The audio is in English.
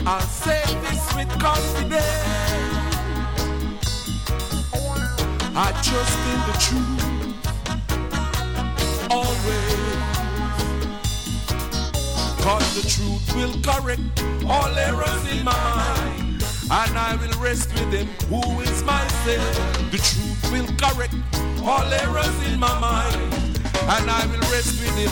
I'll say this with confidence. I trust in the truth always, 'cause the truth will correct all errors in my mind, and I will rest with him who is my Savior. The truth will correct all errors in my mind, and I will rest with him.